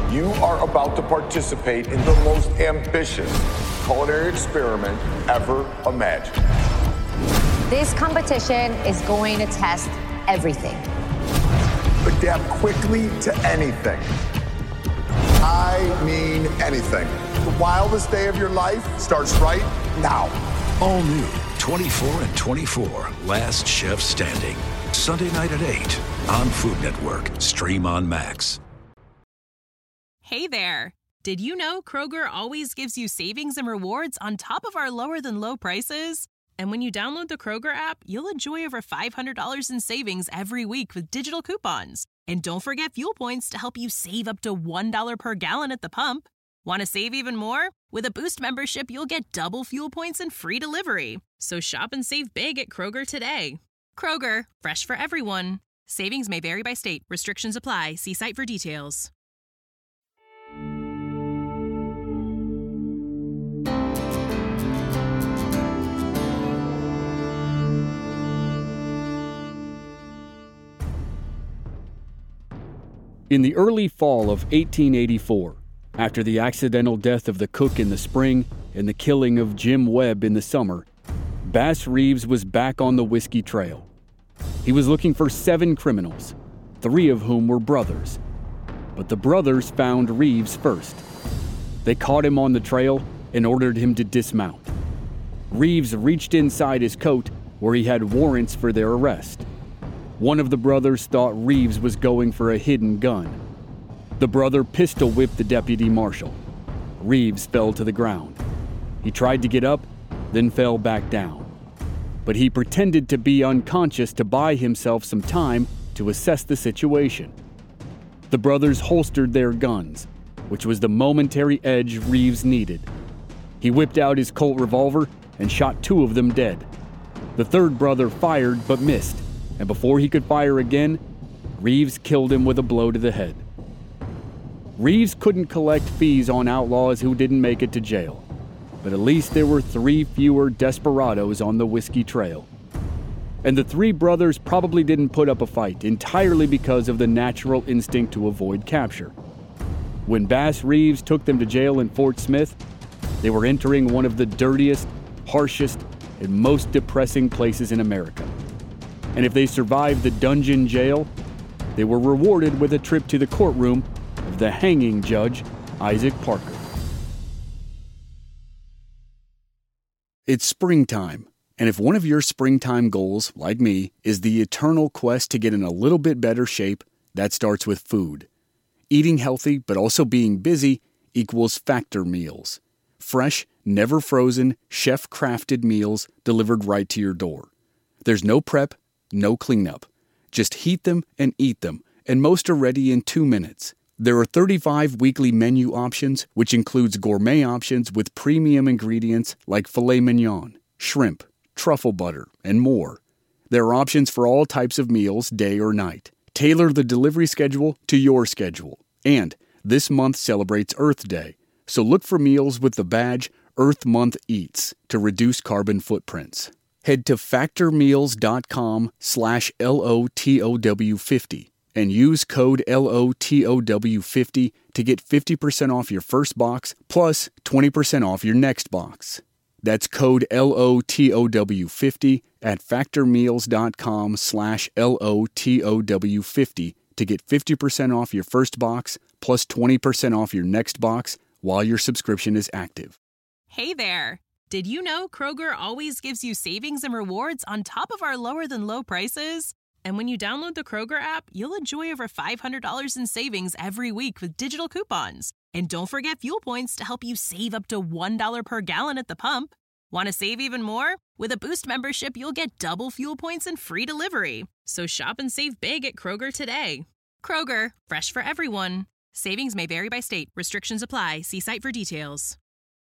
You are about to participate in the most ambitious culinary experiment ever imagined. This competition is going to test everything. Adapt quickly to anything. I mean anything. The wildest day of your life starts right now. All new 24 and 24, Last Chef Standing. Sunday night at 8 on Food Network. Stream on Max. Hey there. Did you know Kroger always gives you savings and rewards on top of our lower than low prices? And when you download the Kroger app, you'll enjoy over $500 in savings every week with digital coupons. And don't forget fuel points to help you save up to $1 per gallon at the pump. Want to save even more? With a Boost membership, you'll get double fuel points and free delivery. So shop and save big at Kroger today. Kroger, fresh for everyone. Savings may vary by state. Restrictions apply. See site for details. In the early fall of 1884, after the accidental death of the cook in the spring and the killing of Jim Webb in the summer, Bass Reeves was back on the whiskey trail. He was looking for 7 criminals, 3 of whom were brothers. But the brothers found Reeves first. They caught him on the trail and ordered him to dismount. Reeves reached inside his coat where he had warrants for their arrest. One of the brothers thought Reeves was going for a hidden gun. The brother pistol whipped the deputy marshal. Reeves fell to the ground. He tried to get up, then fell back down. But he pretended to be unconscious to buy himself some time to assess the situation. The brothers holstered their guns, which was the momentary edge Reeves needed. He whipped out his Colt revolver and shot 2 of them dead. The third brother fired but missed, and before he could fire again, Reeves killed him with a blow to the head. Reeves couldn't collect fees on outlaws who didn't make it to jail, but at least there were 3 fewer desperados on the whiskey trail. And the 3 brothers probably didn't put up a fight entirely because of the natural instinct to avoid capture. When Bass Reeves took them to jail in Fort Smith, they were entering one of the dirtiest, harshest, and most depressing places in America. And if they survived the dungeon jail, they were rewarded with a trip to the courtroom of the hanging judge, Isaac Parker. It's springtime, and if one of your springtime goals, like me, is the eternal quest to get in a little bit better shape, that starts with food. Eating healthy but also being busy equals Factor meals. Fresh, never frozen, chef-crafted meals delivered right to your door. There's no prep, no cleanup. Just heat them and eat them, and most are ready in 2 minutes. There are 35 weekly menu options, which includes gourmet options with premium ingredients like filet mignon, shrimp, truffle butter, and more. There are options for all types of meals, day or night. Tailor the delivery schedule to your schedule. And this month celebrates Earth Day, so look for meals with the badge Earth Month Eats to reduce carbon footprints. Head to factormeals.com/LOTOW50 and use code LOTOW50 to get 50% off your first box plus 20% off your next box. That's code LOTOW50 at factormeals.com/LOTOW50 to get 50% off your first box plus 20% off your next box while your subscription is active. Hey there. Did you know Kroger always gives you savings and rewards on top of our lower than low prices? And when you download the Kroger app, you'll enjoy over $500 in savings every week with digital coupons. And don't forget fuel points to help you save up to $1 per gallon at the pump. Want to save even more? With a Boost membership, you'll get double fuel points and free delivery. So shop and save big at Kroger today. Kroger, fresh for everyone. Savings may vary by state. Restrictions apply. See site for details.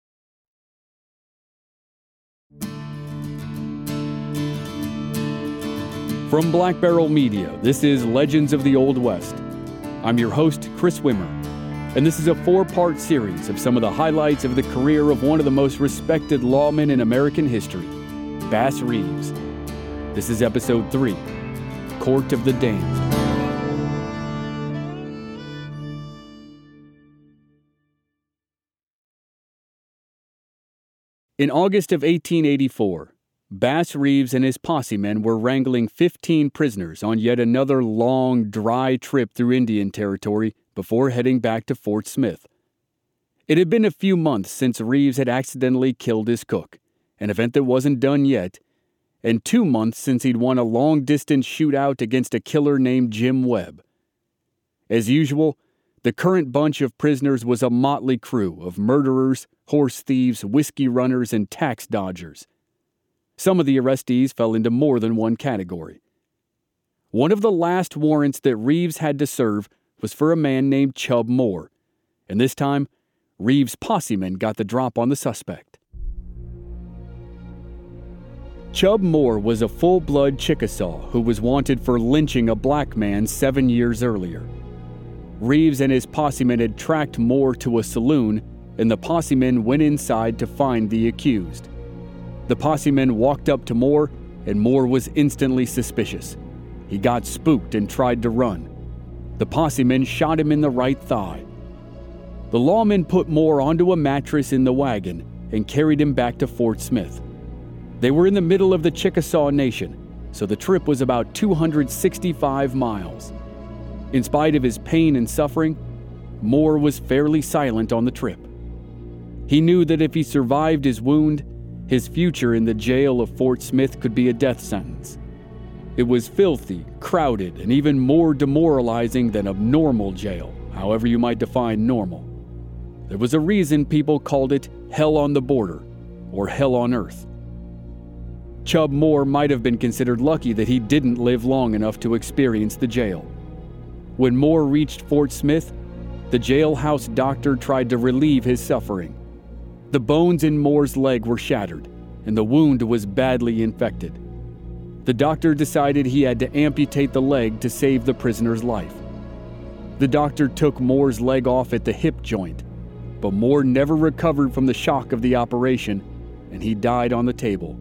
From Black Barrel Media, this is Legends of the Old West. I'm your host, Chris Wimmer, and this is a 4-part series of some of the highlights of the career of one of the most respected lawmen in American history, Bass Reeves. This is Episode 3, Court of the Damned. In August of 1884, Bass Reeves and his posse men were wrangling 15 prisoners on yet another long, dry trip through Indian Territory before heading back to Fort Smith. It had been a few months since Reeves had accidentally killed his cook, an event that wasn't done yet, and 2 months since he'd won a long-distance shootout against a killer named Jim Webb. As usual, the current bunch of prisoners was a motley crew of murderers, horse thieves, whiskey runners, and tax dodgers. Some of the arrestees fell into more than one category. One of the last warrants that Reeves had to serve was for a man named Chub Moore, and this time, Reeves' possemen got the drop on the suspect. Chub Moore was a full-blood Chickasaw who was wanted for lynching a black man 7 years earlier. Reeves and his possemen had tracked Moore to a saloon, and the possemen went inside to find the accused. The possemen walked up to Moore, and Moore was instantly suspicious. He got spooked and tried to run. The possemen shot him in the right thigh. The lawmen put Moore onto a mattress in the wagon and carried him back to Fort Smith. They were in the middle of the Chickasaw Nation, so the trip was about 265 miles. In spite of his pain and suffering, Moore was fairly silent on the trip. He knew that if he survived his wound, his future in the jail of Fort Smith could be a death sentence. It was filthy, crowded, and even more demoralizing than a normal jail, however you might define normal. There was a reason people called it Hell on the Border, or Hell on Earth. Chub Moore might have been considered lucky that he didn't live long enough to experience the jail. When Moore reached Fort Smith, the jailhouse doctor tried to relieve his suffering. The bones in Moore's leg were shattered, and the wound was badly infected. The doctor decided he had to amputate the leg to save the prisoner's life. The doctor took Moore's leg off at the hip joint, but Moore never recovered from the shock of the operation, and he died on the table.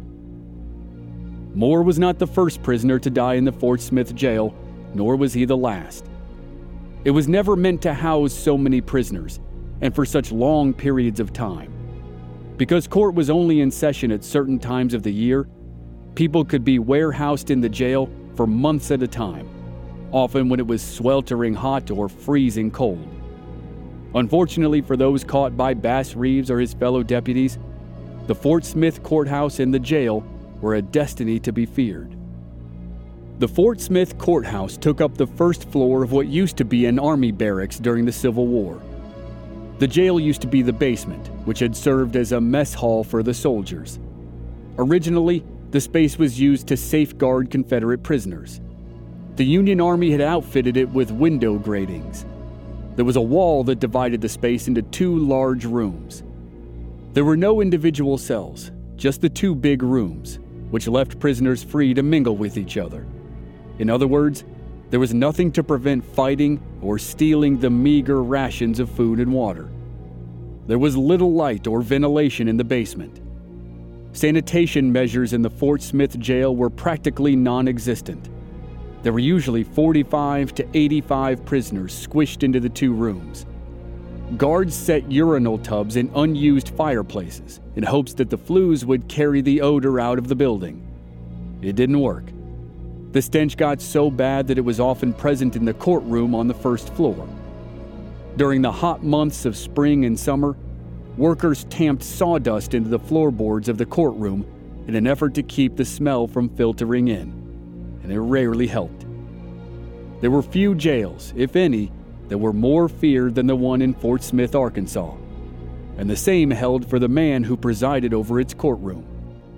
Moore was not the first prisoner to die in the Fort Smith jail, nor was he the last. It was never meant to house so many prisoners, and for such long periods of time. Because court was only in session at certain times of the year, people could be warehoused in the jail for months at a time, often when it was sweltering hot or freezing cold. Unfortunately for those caught by Bass Reeves or his fellow deputies, the Fort Smith courthouse and the jail were a destiny to be feared. The Fort Smith courthouse took up the first floor of what used to be an army barracks during the Civil War. The jail used to be the basement, which had served as a mess hall for the soldiers. Originally, the space was used to safeguard Confederate prisoners. The Union Army had outfitted it with window gratings. There was a wall that divided the space into 2 large rooms. There were no individual cells, just the 2 big rooms, which left prisoners free to mingle with each other. In other words, there was nothing to prevent fighting or stealing the meager rations of food and water. There was little light or ventilation in the basement. Sanitation measures in the Fort Smith jail were practically non-existent. There were usually 45 to 85 prisoners squished into the 2 rooms. Guards set urinal tubs in unused fireplaces in hopes that the flues would carry the odor out of the building. It didn't work. The stench got so bad that it was often present in the courtroom on the first floor. During the hot months of spring and summer, workers tamped sawdust into the floorboards of the courtroom in an effort to keep the smell from filtering in, and it rarely helped. There were few jails, if any, that were more feared than the one in Fort Smith, Arkansas, and the same held for the man who presided over its courtroom.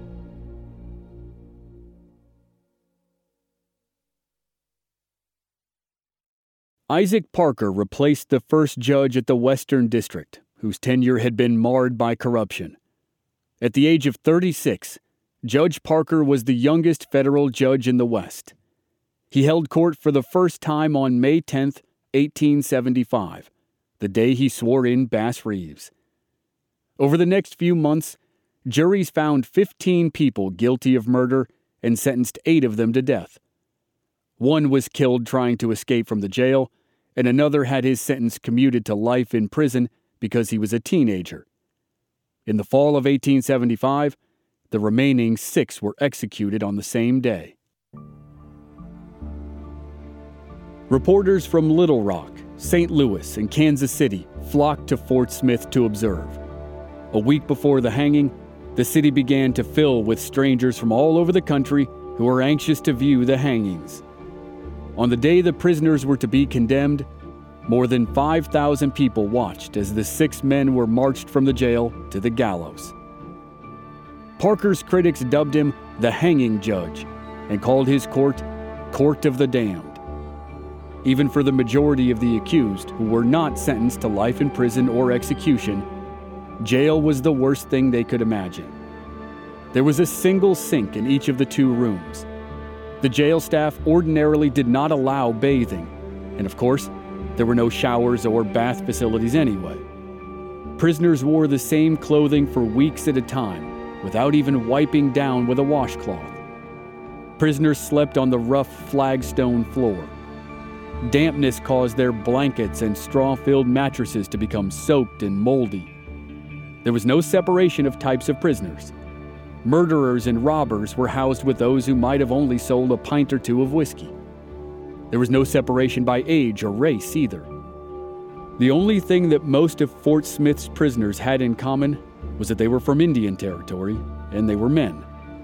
Isaac Parker replaced the first judge at the Western District, whose tenure had been marred by corruption. At the age of 36, Judge Parker was the youngest federal judge in the West. He held court for the first time on May 10, 1875, the day he swore in Bass Reeves. Over the next few months, juries found 15 people guilty of murder and sentenced 8 of them to death. One was killed trying to escape from the jail, and another had his sentence commuted to life in prison because he was a teenager. In the fall of 1875, the remaining 6 were executed on the same day. Reporters from Little Rock, St. Louis, and Kansas City flocked to Fort Smith to observe. A week before the hanging, the city began to fill with strangers from all over the country who were anxious to view the hangings. On the day the prisoners were to be condemned, more than 5,000 people watched as the 6 men were marched from the jail to the gallows. Parker's critics dubbed him the Hanging Judge and called his court Court of the Damned. Even for the majority of the accused, who were not sentenced to life in prison or execution, jail was the worst thing they could imagine. There was a single sink in each of the 2 rooms. The jail staff ordinarily did not allow bathing, and of course, there were no showers or bath facilities anyway. Prisoners wore the same clothing for weeks at a time, without even wiping down with a washcloth. Prisoners slept on the rough flagstone floor. Dampness caused their blankets and straw-filled mattresses to become soaked and moldy. There was no separation of types of prisoners. Murderers and robbers were housed with those who might have only sold a pint or 2 of whiskey. There was no separation by age or race either. The only thing that most of Fort Smith's prisoners had in common was that they were from Indian Territory and they were men.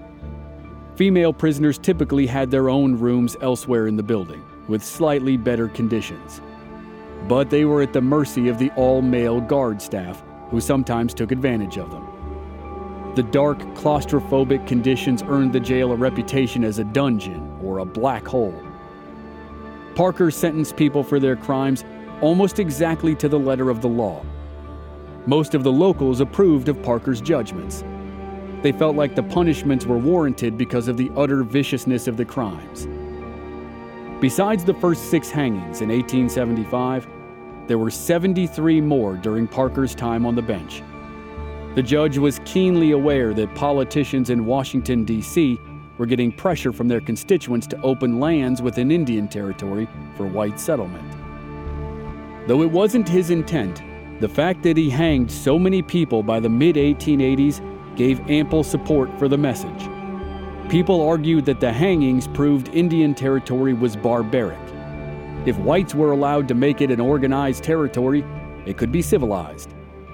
Female prisoners typically had their own rooms elsewhere in the building, with slightly better conditions. But they were at the mercy of the all-male guard staff, who sometimes took advantage of them. The dark, claustrophobic conditions earned the jail a reputation as a dungeon or a black hole. Parker sentenced people for their crimes almost exactly to the letter of the law. Most of the locals approved of Parker's judgments. They felt like the punishments were warranted because of the utter viciousness of the crimes. Besides the first 6 hangings in 1875, there were 73 more during Parker's time on the bench. The judge was keenly aware that politicians in Washington, D.C. were getting pressure from their constituents to open lands within Indian Territory for white settlement. Though it wasn't his intent, the fact that he hanged so many people by the mid-1880s gave ample support for the message. People argued that the hangings proved Indian Territory was barbaric. If whites were allowed to make it an organized territory, it could be civilized.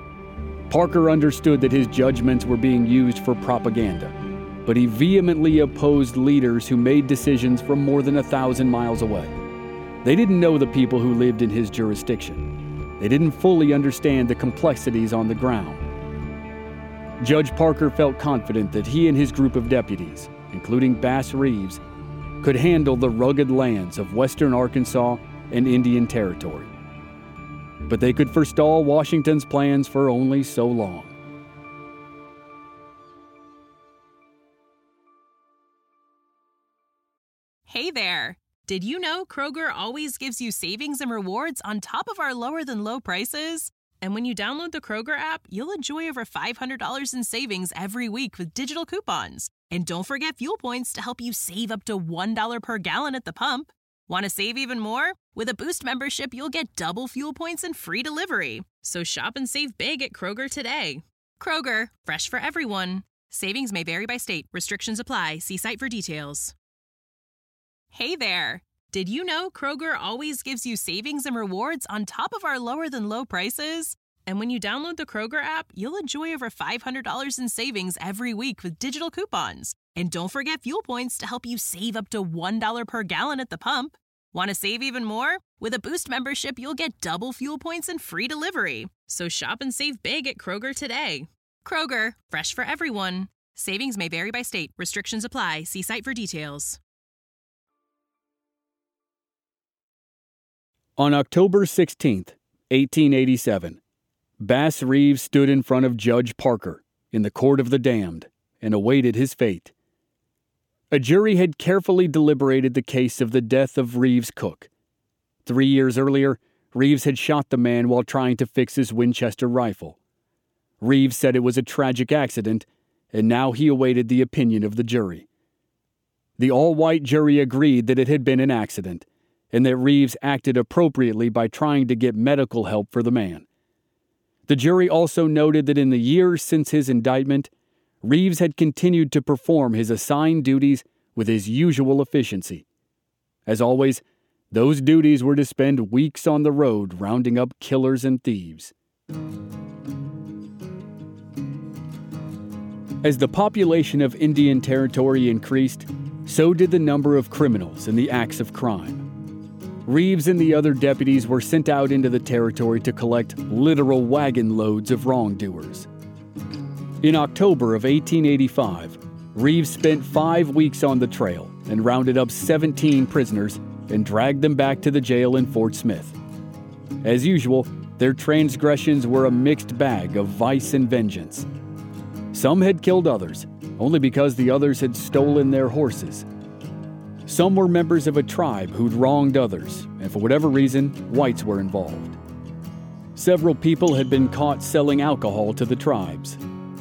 Parker understood that his judgments were being used for propaganda, but he vehemently opposed leaders who made decisions from more than 1,000 miles away. They didn't know the people who lived in his jurisdiction. They didn't fully understand the complexities on the ground. Judge Parker felt confident that he and his group of deputies, including Bass Reeves, could handle the rugged lands of western Arkansas and Indian Territory. But they could forestall Washington's plans for only so long. Hey there! Did you know Kroger always gives you savings and rewards on top of our lower-than-low prices? And when you download the Kroger app, you'll enjoy over $500 in savings every week with digital coupons. And don't forget fuel points to help you save up to $1 per gallon at the pump. Want to save even more? With a Boost membership, you'll get double fuel points and free delivery. So shop and save big at Kroger today. Kroger, fresh for everyone. Savings may vary by state. Restrictions apply. See site for details. Hey there! Did you know Kroger always gives you savings and rewards on top of our lower-than-low prices? And when you download the Kroger app, you'll enjoy over $500 in savings every week with digital coupons. And don't forget fuel points to help you save up to $1 per gallon at the pump. Want to save even more? With a Boost membership, you'll get double fuel points and free delivery. So shop and save big at Kroger today. Kroger, fresh for everyone. Savings may vary by state. Restrictions apply. See site for details. On October 16, 1887, Bass Reeves stood in front of Judge Parker in the Court of the Damned and awaited his fate. A jury had carefully deliberated the case of the death of Reeves' cook. 3 years earlier, Reeves had shot the man while trying to fix his Winchester rifle. Reeves said it was a tragic accident, and now he awaited the opinion of the jury. The all-white jury agreed that it had been an accident, and that Reeves acted appropriately by trying to get medical help for the man. The jury also noted that in the years since his indictment, Reeves had continued to perform his assigned duties with his usual efficiency. As always, those duties were to spend weeks on the road rounding up killers and thieves. As the population of Indian Territory increased, so did the number of criminals and the acts of crime. Reeves and the other deputies were sent out into the territory to collect literal wagon loads of wrongdoers. In October of 1885, Reeves spent 5 weeks on the trail and rounded up 17 prisoners and dragged them back to the jail in Fort Smith. As usual, their transgressions were a mixed bag of vice and vengeance. Some had killed others, only because the others had stolen their horses. Some were members of a tribe who'd wronged others, and for whatever reason, whites were involved. Several people had been caught selling alcohol to the tribes.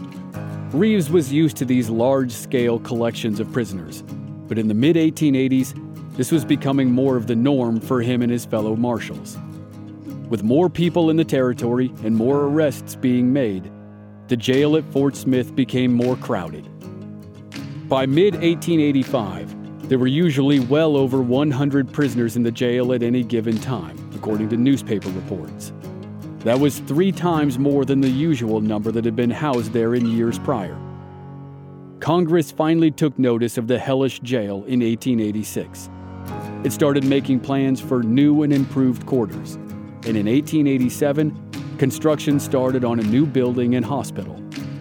Reeves was used to these large-scale collections of prisoners, but in the mid-1880s, this was becoming more of the norm for him and his fellow marshals. With more people in the territory and more arrests being made, the jail at Fort Smith became more crowded. By mid-1885, there were usually well over 100 prisoners in the jail at any given time, according to newspaper reports. That was 3 times more than the usual number that had been housed there in years prior. Congress finally took notice of the hellish jail in 1886. It started making plans for new and improved quarters, and in 1887, construction started on a new building and hospital.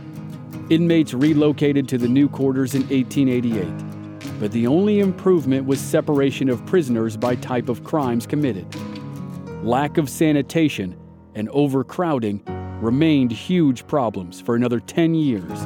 Inmates relocated to the new quarters in 1888, but the only improvement was separation of prisoners by type of crimes committed. Lack of sanitation and overcrowding remained huge problems for another 10 years.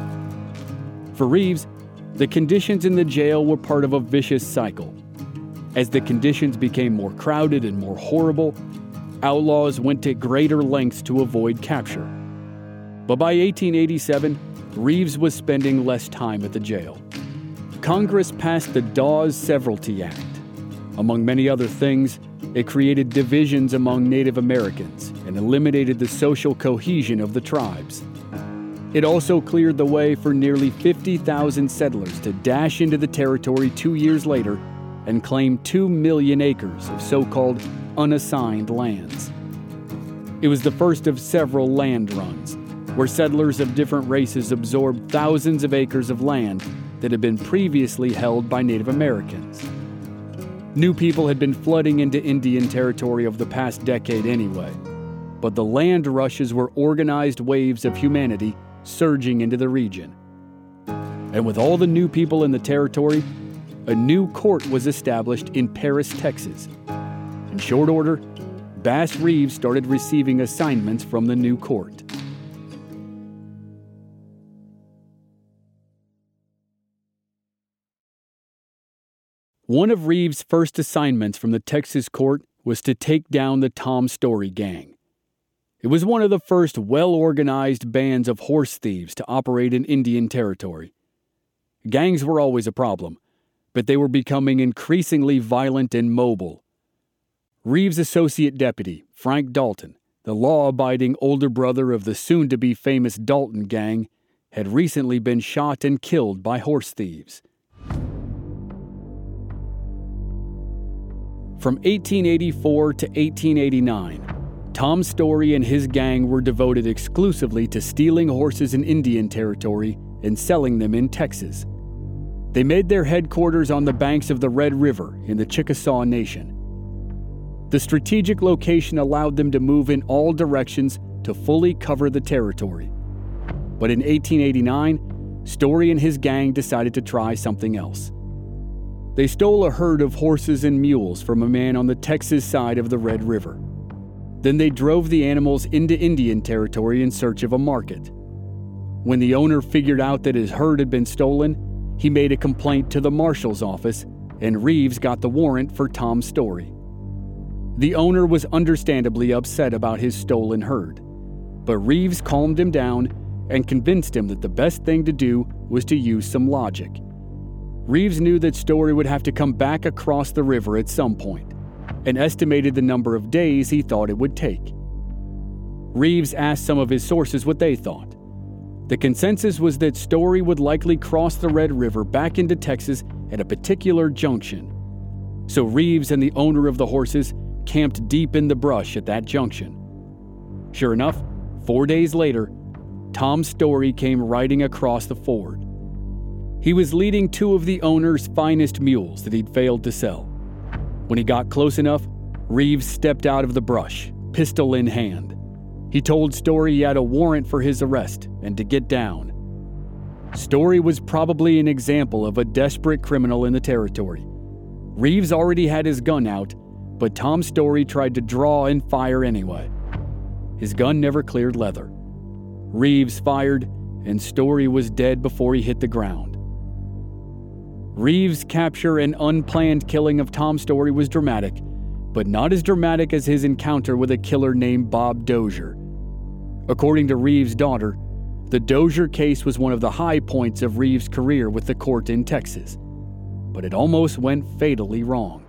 For Reeves, the conditions in the jail were part of a vicious cycle. As the conditions became more crowded and more horrible, outlaws went to greater lengths to avoid capture. But by 1887, Reeves was spending less time at the jail. Congress passed the Dawes Severalty Act. Among many other things, it created divisions among Native Americans and eliminated the social cohesion of the tribes. It also cleared the way for nearly 50,000 settlers to dash into the territory 2 years later and claim 2 million acres of so-called unassigned lands. It was the first of several land runs, where settlers of different races absorbed thousands of acres of land that had been previously held by Native Americans. New people had been flooding into Indian Territory over the past decade anyway, but the land rushes were organized waves of humanity surging into the region. And with all the new people in the territory, a new court was established in Paris, Texas. In short order, Bass Reeves started receiving assignments from the new court. One of Reeves' first assignments from the Texas court was to take down the Tom Story gang. It was one of the first well-organized bands of horse thieves to operate in Indian Territory. Gangs were always a problem, but they were becoming increasingly violent and mobile. Reeves' associate deputy, Frank Dalton, the law-abiding older brother of the soon-to-be famous Dalton gang, had recently been shot and killed by horse thieves. From 1884 to 1889, Tom Story and his gang were devoted exclusively to stealing horses in Indian Territory and selling them in Texas. They made their headquarters on the banks of the Red River in the Chickasaw Nation. The strategic location allowed them to move in all directions to fully cover the territory. But in 1889, Story and his gang decided to try something else. They stole a herd of horses and mules from a man on the Texas side of the Red River. Then they drove the animals into Indian Territory in search of a market. When the owner figured out that his herd had been stolen, he made a complaint to the marshal's office, and Reeves got the warrant for Tom Story. The owner was understandably upset about his stolen herd, but Reeves calmed him down and convinced him that the best thing to do was to use some logic. Reeves knew that Story would have to come back across the river at some point, and estimated the number of days he thought it would take. Reeves asked some of his sources what they thought. The consensus was that Story would likely cross the Red River back into Texas at a particular junction. So Reeves and the owner of the horses camped deep in the brush at that junction. Sure enough, 4 days later, Tom Story came riding across the ford. He was leading two of the owner's finest mules that he'd failed to sell. When he got close enough, Reeves stepped out of the brush, pistol in hand. He told Story he had a warrant for his arrest and to get down. Story was probably an example of a desperate criminal in the territory. Reeves already had his gun out, but Tom Story tried to draw and fire anyway. His gun never cleared leather. Reeves fired, and Story was dead before he hit the ground. Reeves' capture and unplanned killing of Tom Story was dramatic, but not as dramatic as his encounter with a killer named Bob Dozier. According to Reeves' daughter, the Dozier case was one of the high points of Reeves' career with the court in Texas, but it almost went fatally wrong.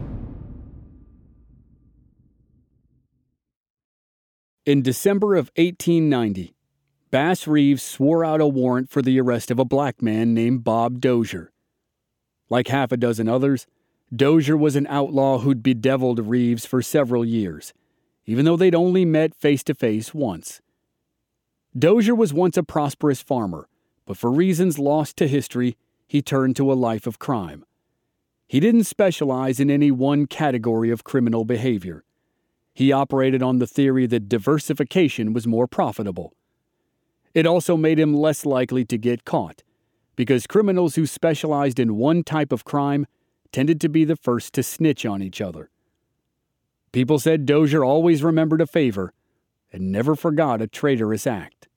In December of 1890, Bass Reeves swore out a warrant for the arrest of a black man named Bob Dozier. Like half a dozen others, Dozier was an outlaw who'd bedeviled Reeves for several years, even though they'd only met face-to-face once. Dozier was once a prosperous farmer, but for reasons lost to history, he turned to a life of crime. He didn't specialize in any one category of criminal behavior. He operated on the theory that diversification was more profitable. It also made him less likely to get caught, because criminals who specialized in one type of crime tended to be the first to snitch on each other. People said Dozier always remembered a favor and never forgot a traitorous act.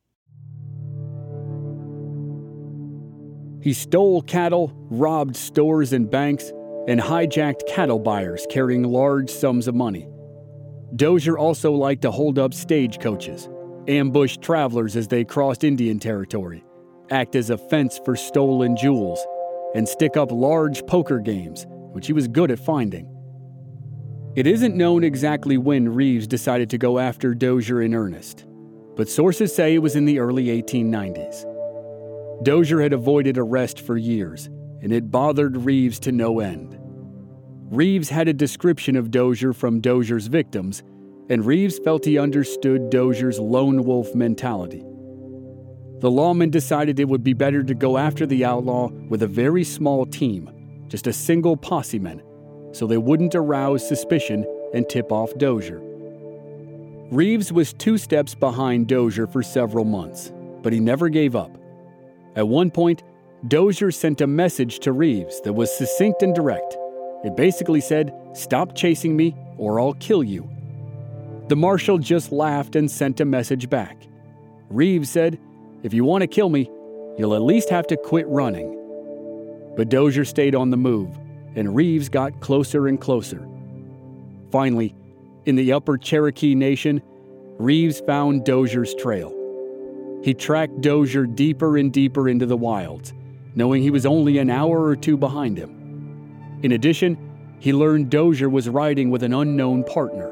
He stole cattle, robbed stores and banks, and hijacked cattle buyers carrying large sums of money. Dozier also liked to hold up stagecoaches, ambush travelers as they crossed Indian territory, act as a fence for stolen jewels, and stick up large poker games, which he was good at finding. It isn't known exactly when Reeves decided to go after Dozier in earnest, but sources say it was in the early 1890s. Dozier had avoided arrest for years, and it bothered Reeves to no end. Reeves had a description of Dozier from Dozier's victims, and Reeves felt he understood Dozier's lone wolf mentality. The lawman decided it would be better to go after the outlaw with a very small team, just a single posseman, so they wouldn't arouse suspicion and tip off Dozier. Reeves was 2 steps behind Dozier for several months, but he never gave up. At one point, Dozier sent a message to Reeves that was succinct and direct. It basically said, "Stop chasing me or I'll kill you." The marshal just laughed and sent a message back. Reeves said, "If you want to kill me, you'll at least have to quit running." But Dozier stayed on the move, and Reeves got closer and closer. Finally, in the upper Cherokee Nation, Reeves found Dozier's trail. He tracked Dozier deeper and deeper into the wilds, knowing he was only an hour or two behind him. In addition, he learned Dozier was riding with an unknown partner.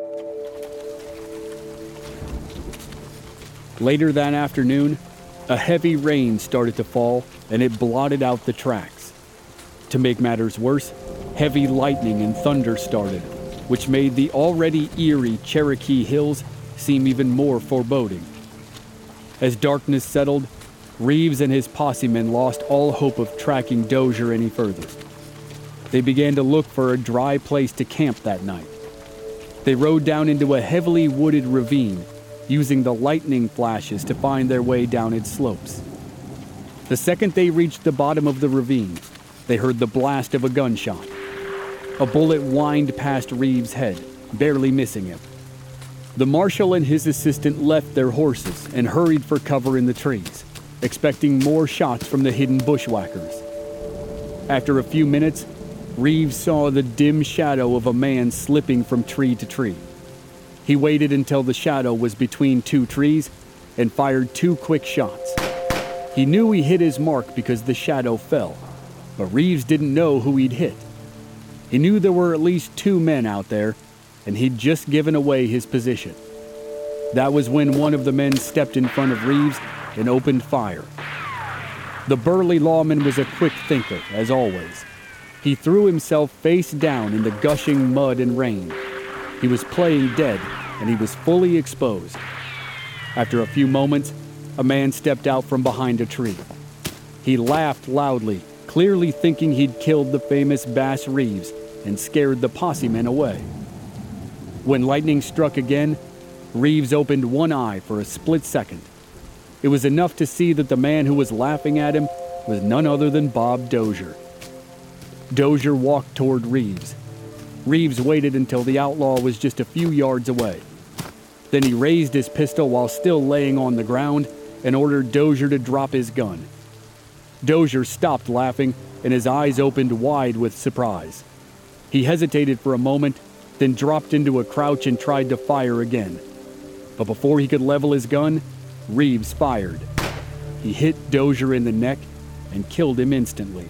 Later that afternoon, a heavy rain started to fall, and it blotted out the tracks. To make matters worse, heavy lightning and thunder started, which made the already eerie Cherokee Hills seem even more foreboding. As darkness settled, Reeves and his possemen lost all hope of tracking Dozier any further. They began to look for a dry place to camp that night. They rode down into a heavily wooded ravine, using the lightning flashes to find their way down its slopes. The second they reached the bottom of the ravine, they heard the blast of a gunshot. A bullet whined past Reeves' head, barely missing him. The marshal and his assistant left their horses and hurried for cover in the trees, expecting more shots from the hidden bushwhackers. After a few minutes, Reeves saw the dim shadow of a man slipping from tree to tree. He waited until the shadow was between 2 trees and fired 2 quick shots. He knew he hit his mark because the shadow fell, but Reeves didn't know who he'd hit. He knew there were at least 2 men out there, and he'd just given away his position. That was when one of the men stepped in front of Reeves and opened fire. The burly lawman was a quick thinker, as always. He threw himself face down in the gushing mud and rain. He was playing dead, and he was fully exposed. After a few moments, a man stepped out from behind a tree. He laughed loudly, clearly thinking he'd killed the famous Bass Reeves and scared the posse men away. When lightning struck again, Reeves opened one eye for a split second. It was enough to see that the man who was laughing at him was none other than Bob Dozier. Dozier walked toward Reeves. Reeves waited until the outlaw was just a few yards away. Then he raised his pistol while still laying on the ground and ordered Dozier to drop his gun. Dozier stopped laughing and his eyes opened wide with surprise. He hesitated for a moment, then dropped into a crouch and tried to fire again. But before he could level his gun, Reeves fired. He hit Dozier in the neck and killed him instantly.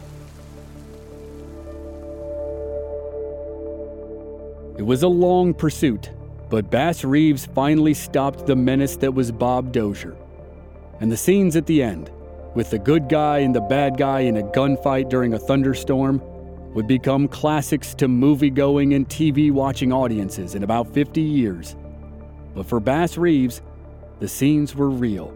It was a long pursuit, but Bass Reeves finally stopped the menace that was Bob Dozier. And the scenes at the end, with the good guy and the bad guy in a gunfight during a thunderstorm, would become classics to movie-going and TV-watching audiences in about 50 years. But for Bass Reeves, the scenes were real.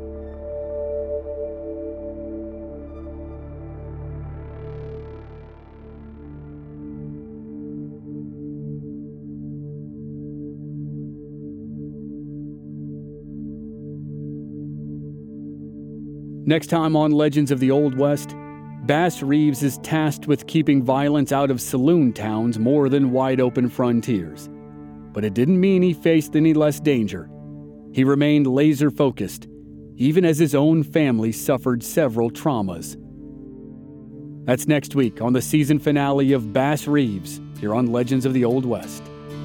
Next time on Legends of the Old West, Bass Reeves is tasked with keeping violence out of saloon towns more than wide-open frontiers. But it didn't mean he faced any less danger. He remained laser-focused, even as his own family suffered several traumas. That's next week on the season finale of Bass Reeves, here on Legends of the Old West.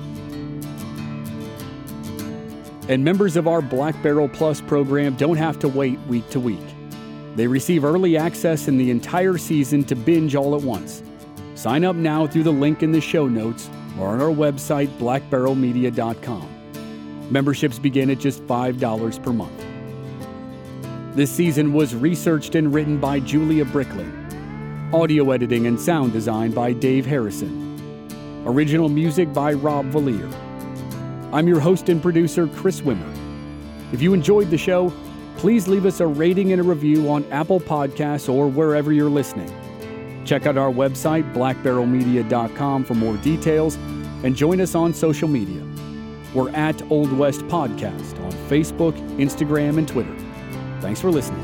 And members of our Black Barrel Plus program don't have to wait week to week. They receive early access in the entire season to binge all at once. Sign up now through the link in the show notes or on our website, blackbarrelmedia.com. Memberships begin at just $5 per month. This season was researched and written by Julia Brickland. Audio editing and sound design by Dave Harrison. Original music by Rob Valier. I'm your host and producer, Chris Wimmer. If you enjoyed the show, please leave us a rating and a review on Apple Podcasts or wherever you're listening. Check out our website, blackbarrelmedia.com, for more details, and join us on social media. We're at Old West Podcast on Facebook, Instagram, and Twitter. Thanks for listening.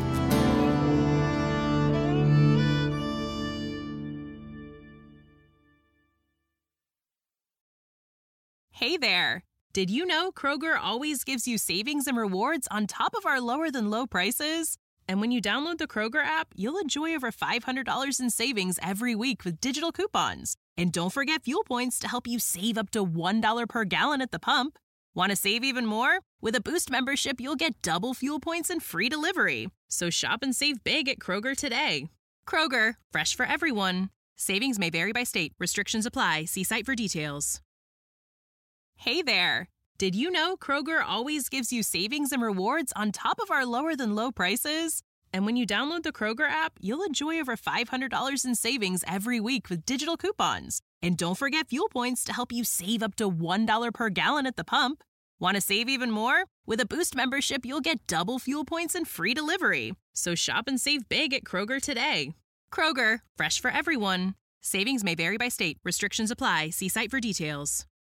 Hey there! Did you know Kroger always gives you savings and rewards on top of our lower-than-low prices? And when you download the Kroger app, you'll enjoy over $500 in savings every week with digital coupons. And don't forget fuel points to help you save up to $1 per gallon at the pump. Want to save even more? With a Boost membership, you'll get double fuel points and free delivery. So shop and save big at Kroger today. Kroger, fresh for everyone. Savings may vary by state. Restrictions apply. See site for details. Hey there! Did you know Kroger always gives you savings and rewards on top of our lower-than-low prices? And when you download the Kroger app, you'll enjoy over $500 in savings every week with digital coupons. And don't forget fuel points to help you save up to $1 per gallon at the pump. Want to save even more? With a Boost membership, you'll get double fuel points and free delivery. So shop and save big at Kroger today. Kroger, fresh for everyone. Savings may vary by state. Restrictions apply. See site for details.